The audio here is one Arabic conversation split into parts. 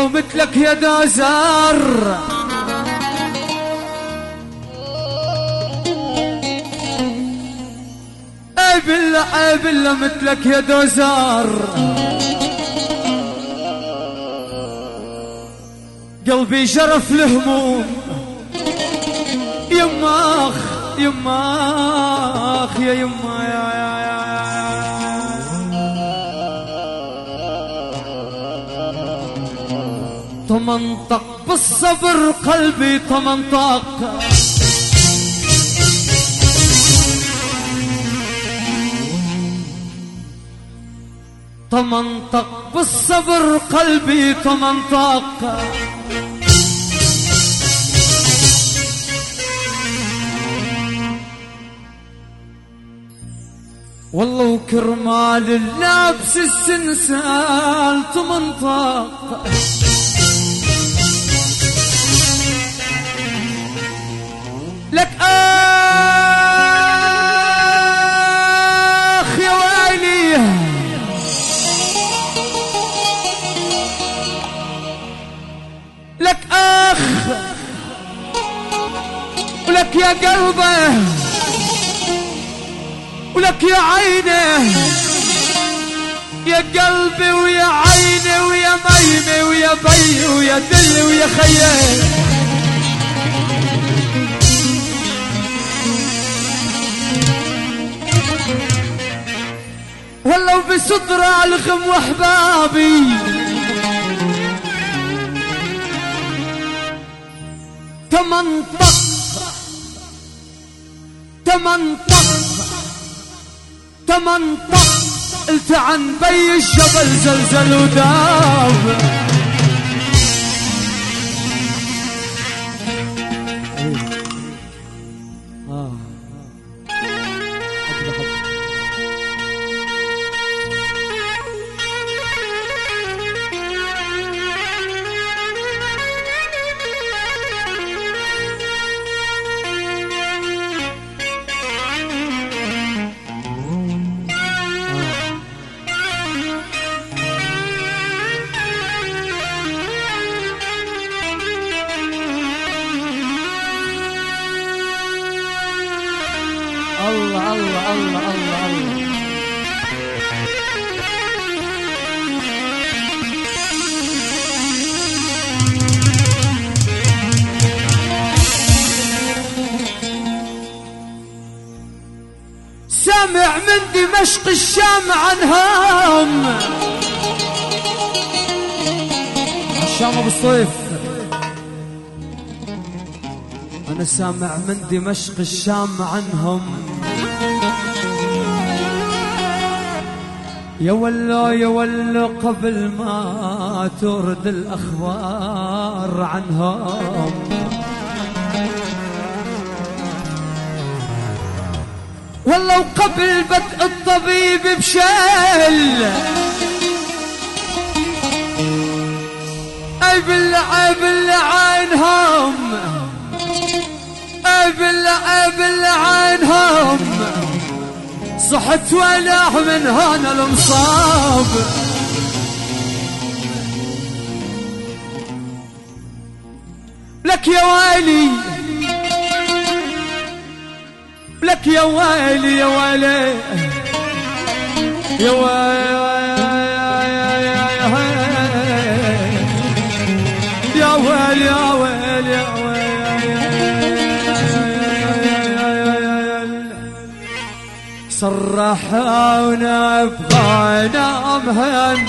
والله مثلك يا دوزر اي بالله اي بالله مثلك يا دوزر قلبي شرف الهموم يماخ يماخ يا يما يا تمنطق بالصبر قلبي تمنطق تمنطق بالصبر قلبي تمنطق والله وكرمال اللابس السنسال تمنطق لك آخ يا ويلي لك آخ ولك يا قلبه ولك يا عيني يا قلبي ويا عيني ويا ميمي ويا بي ويا دلي ويا خيي والله وبصدر الغم واحبابي تمنطق تمنطق تمنطق قلت عن بي الجبل زلزل وداب الله الله الله الله الله سامع من دمشق الشام عنهم الشام ابو الصيف أنا سامع من دمشق الشام عنهم يا ولو يا ولو قبل ما تورد الأخبار عنهم والله وقبل بدء الطبيب بشل أي بالله عينهم بالله عينهم صحت ولاح من هنا المصاب لك يا ويلي لك يا ويلي يا ويلي يا ويلي يا ويلي يا ويلي يا ويلي صرحونا بغانا مهن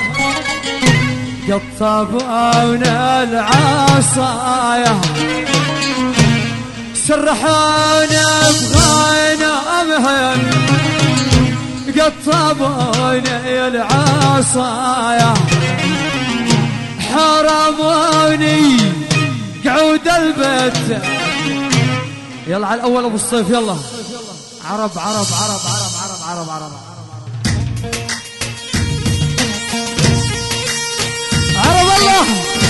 قطبونا العصايا سرحونا بغانا مهن قطبونا العصايا حرموني قعود البيت يلا على الأول أبو الصيف يلا عرب عرب عرب عرب عرب عرب عرب عرب الله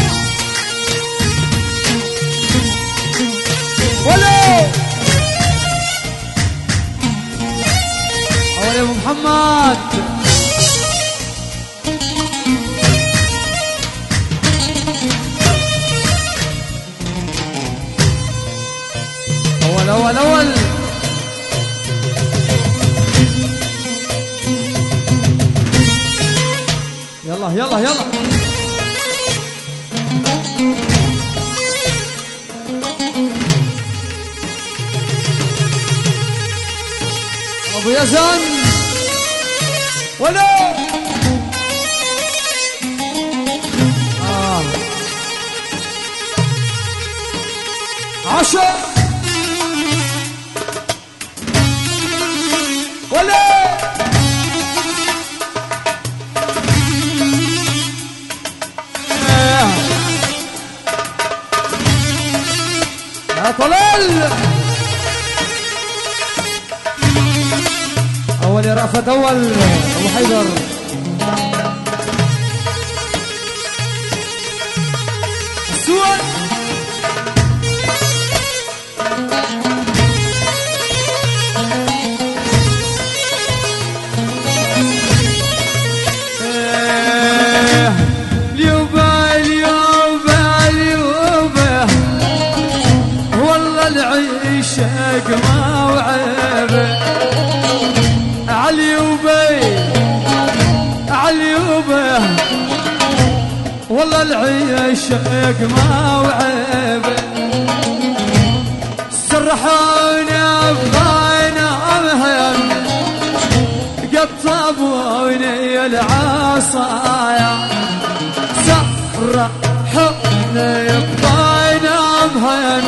ولو أول أبو محمد اول اول. يلا يلا يلا. ابو يزن ولو عشر ولا يا طلال اول يا رأفت اول ابو حيدر. السوق العيشك ما وعيبه عليوبه والله العيشك ما وعيبه سرحوني بغينا مهن قطبوني العصايا سرحوني بغينا مهن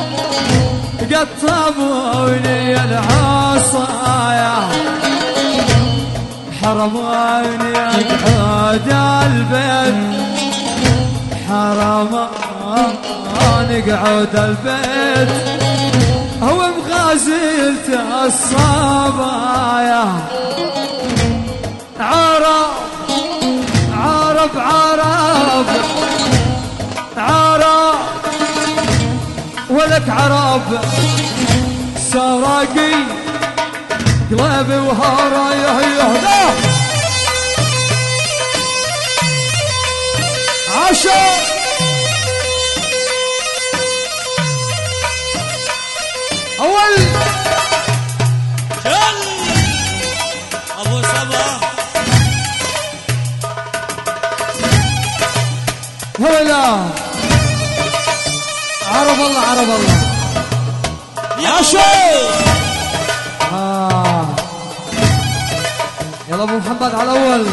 قطبوني العصايا حرموني اقعد البيت حرموني اقعد البيت هو مغازلت الصبايا عرب عرب عرب عرب ولك عرب سراقي قلبي وهرايا يهدى عشر اول شل ابو صبا هلا عرب الله عرب الله يا شو يلا ابو محمد على الاول.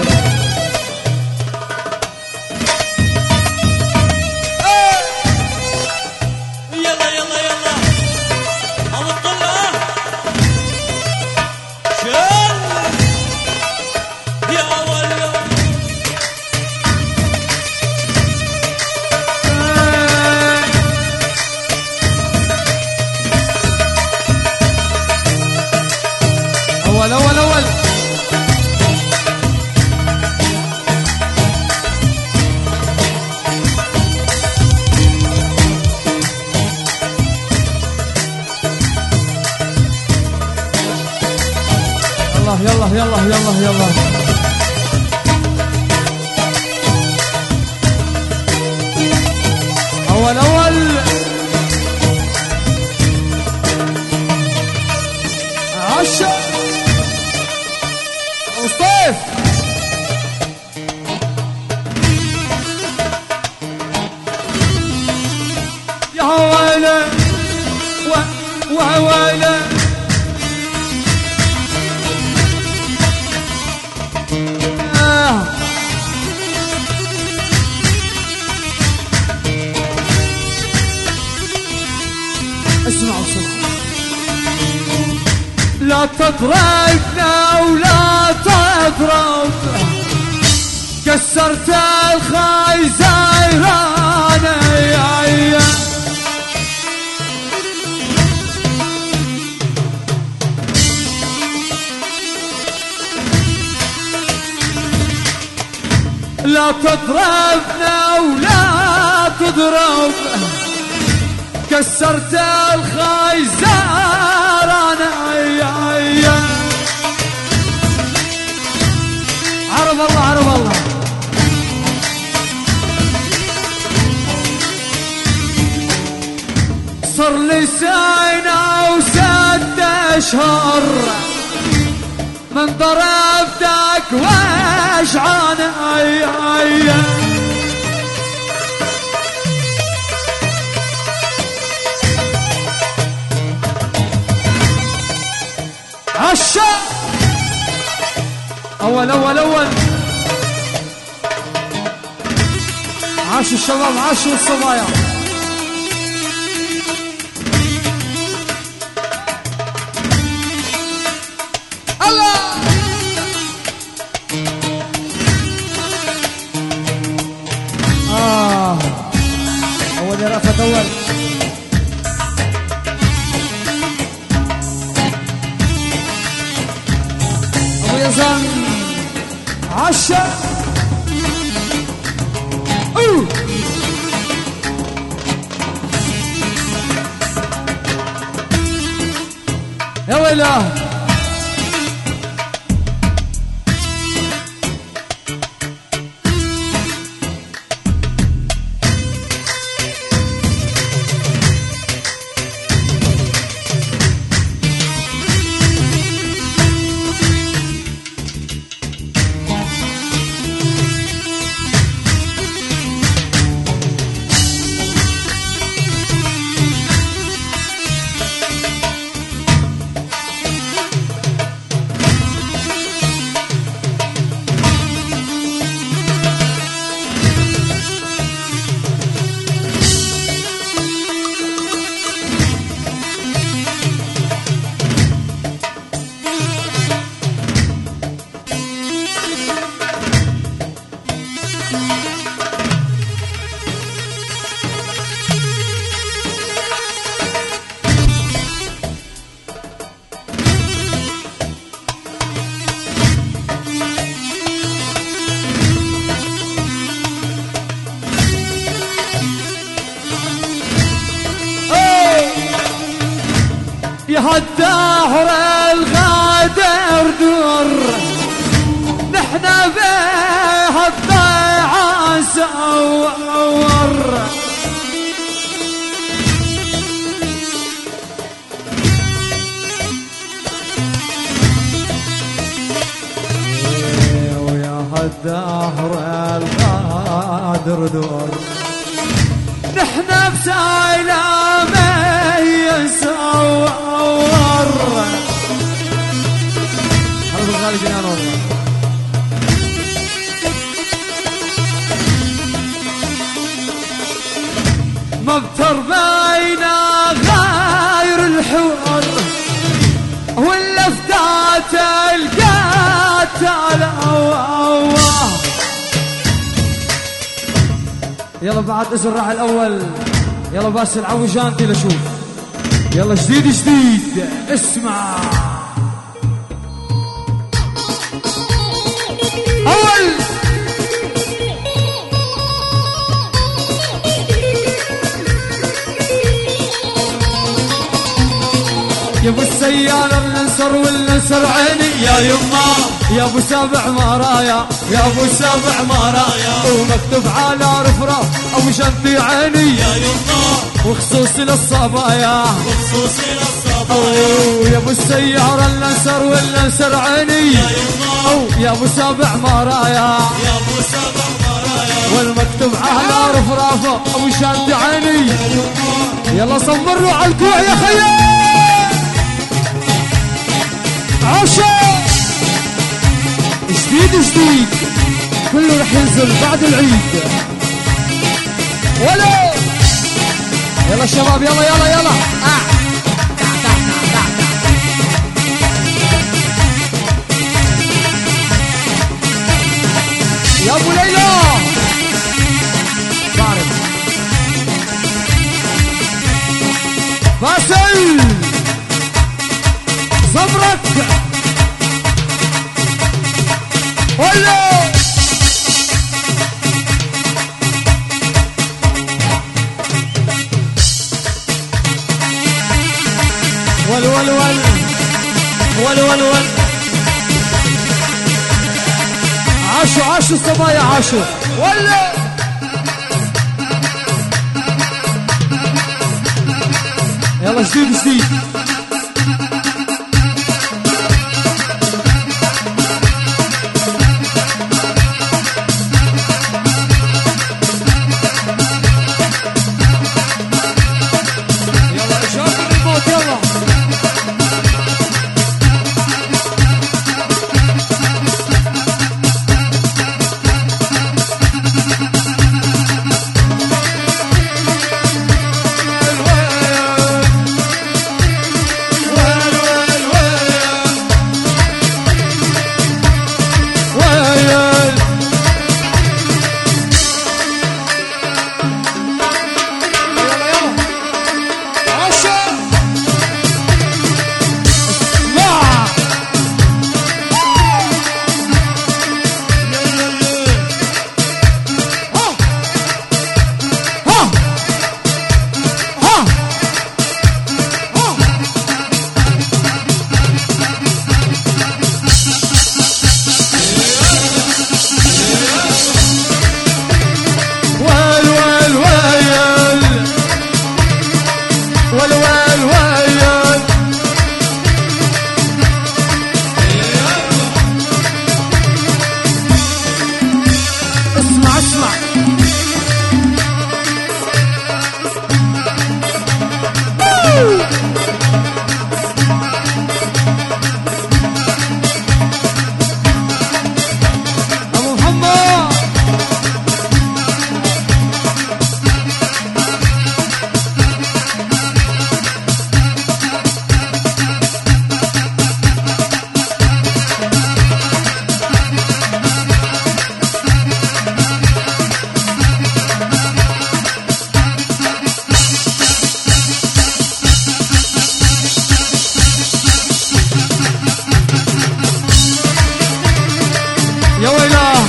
يلا يلا يلا ابو الطلة شل يا اول اول اول اول. يلا يلا يلا يلا اول اول. عشر مصطفى يا ويلي ويلي اسمعوا لا تضربنا ولا تضرب كسرت الخيزيرانة يا لا تضربنا ولا تضرب كسرت الخيزرانة عرب الله عرب الله. صر لي سنة اشهر من ضربتك واشعان عشا اول عاشوا الشباب عاشوا الصبايا الله اول يا رأفت اول ابو يزن عشا يا ويله الدهر الغادر دور نحنا بيه الضيعة سور ويا الدهر الغادر دور نحنا بسلامة يسور هذا الغالي جنان والله مبتر بين غاير الحوار ولا فتات القاتل يلا بعد اسرع الاول يلا بس العوجانتي لشوف يلا جديد اسمع اول يا ابو السيارة النسر والنسر عيني يا يما يا ابو سبع مرايا يا ابو سبع مرايا ومكتوب على رفرف ابو شنطي عيني يا يما وخصوصي للصبايا وخصوصي للصبايا يا ابو السيارة النسر والنسر عيني يا يما يا ابو سبع مرايا يا ابو سبع مرايا والمكتوب على رفرف ابو شنطي عيني يا يما يلا صبروا على الكوع يا خيال عشا جديد كله رح ينزل بعد العيد ولا يلا شباب يلا يا ابو ليلى بارد باسل صبرك ولا ول عاشوا الصبايا عاشوا ولا يلا جديد والويل ويل اسمع اسمع ابو محمد يا ويلاه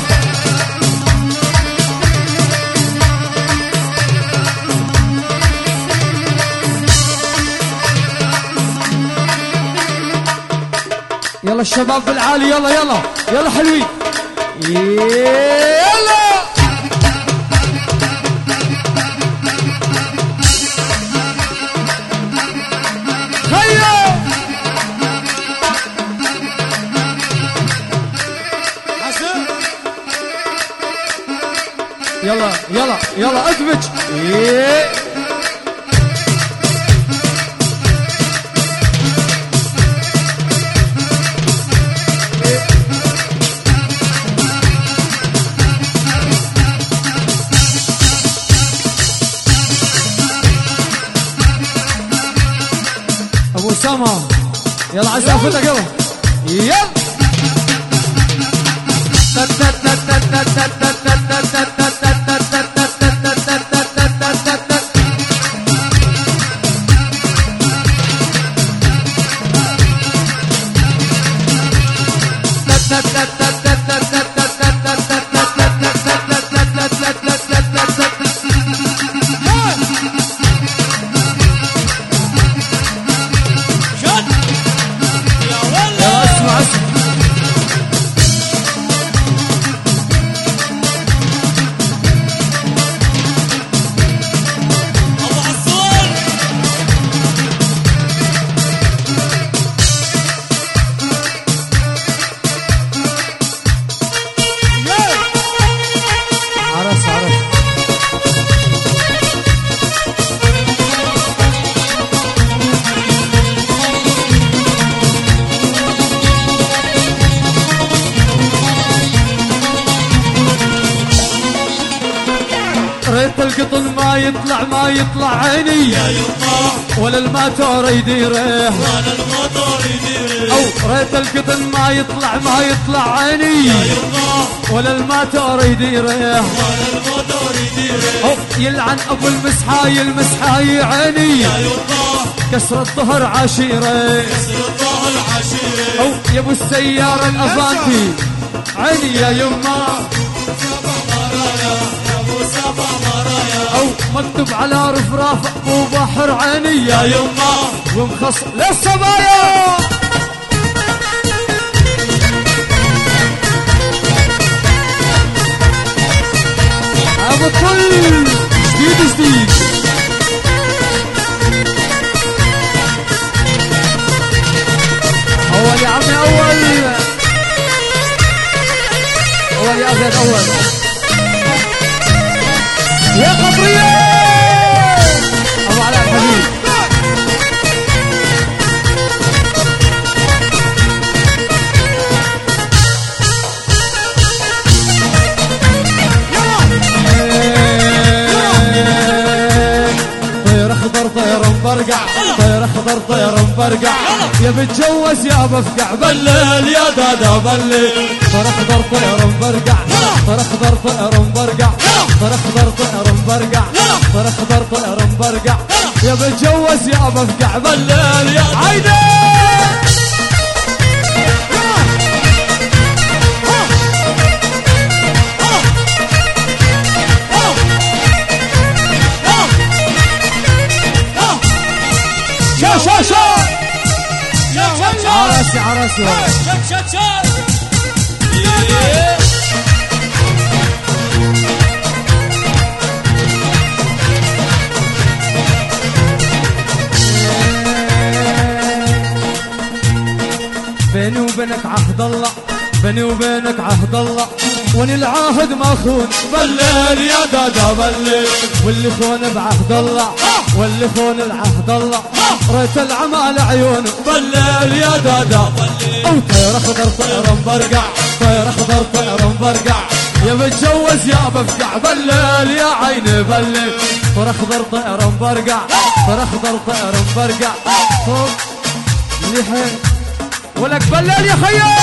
يلا الشباب بالعالي يلا يلا يلا حلوين يلا هيا حسن يلا يلا يلا ادمج ابو اسامه يلا عايز اخذك يلا يلا شد يا يلا ولا اسمع اسمع ابو حسون عرس عرس ريت القطن ما يطلع عيني يا يما ولا الماتور يديره وانا الموتور يدير او ريت القطن ما يطلع عيني يا يما ولا الماتور يديره وانا الموتور يدير او يلعن ابو المسحاي عيني يا يما كسر الظهر عشيره كسر الظهر عشيره او يا ابو السياره الافانتي عيني يا يما سبع مرايا يا ابو سبع مرايا او مكتوب على رفراف ابو بحر عيني يا يما ومخص للصبايا ابو الطل جديد اول يا عمي اول يا ابيض اول يا قطريه ابو علاء الحبيب طير اخضر طير مبرقع طير اخضر طير مبرقع يا بتجوز يا بفقع بالليل يا دادا بالليل طير اخضر طير مبرقع طير اخضر طير مبرقع طير اخضر طير مبرقع طير اخضر طير مبرقع يا بتجوز يا بفقع بالليل يا عيدي شا عرسي عرسي شك بيني وبينك عهد الله، بيني وبينك عهد الله، واني العهد ما خون. بالليل يا دادا بالليل، واللي خون بعهد الله، واللي خون العهد الله، ريت العمى لعيونه. بالليل يا دادا بالليل، او طير اخضر طير مبرقع، طير اخضر طير مبرقع، يا بتجوز يا بفقع. بالليل يا عيني بالليل، طير اخضر طير مبرقع، طير اخضر طير مبرقع، فوق لحين ولك بالليل يا خيي.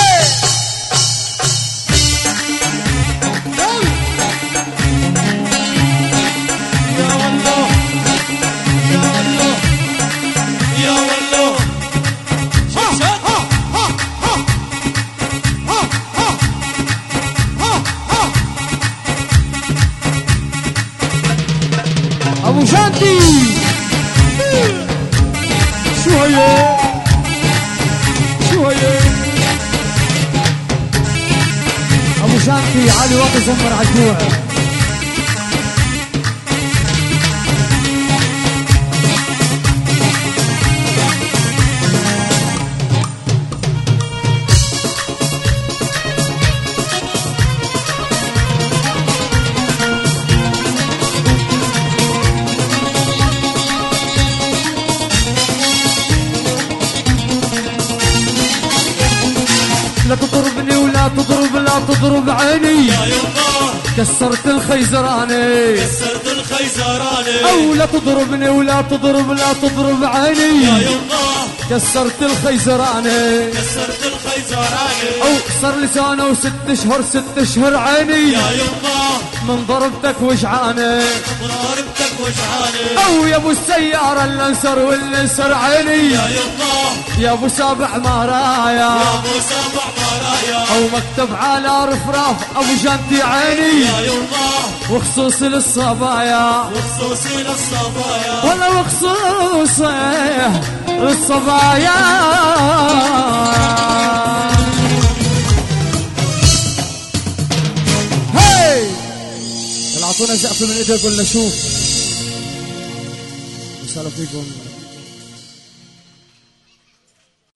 ابو شانتي شوية شوية، ابو شانتي علي واطي زمر عالجوع. لا تضربني ولا تضرب، لا تضرب عيني يا يما، كسرت الخيزراني، كسرت الخيزراني. او لا تضربني ولا تضرب، لا تضرب عيني يا يما، كسرت الخيزراني، كسرت الخيزراني. او صار لي سنة وست اشهر، 6 اشهر عيني يا يما، من ضربتك وجعاني، ضربتك وجعاني. او يا ابو السيارة اللي انسر واللي انسر عيني، يا يما، يا ابو سابع مرايا، يا ابو سبع مرايا. او مكتب على رفراف ابو جنتي عيني، يا يما، وخصوصي للصبايا، وخصوصي للصبايا. ولا وخصوصي للصبايا. هاي اعطونا زقفه من ايديكم لنشوف. مساء فيكم.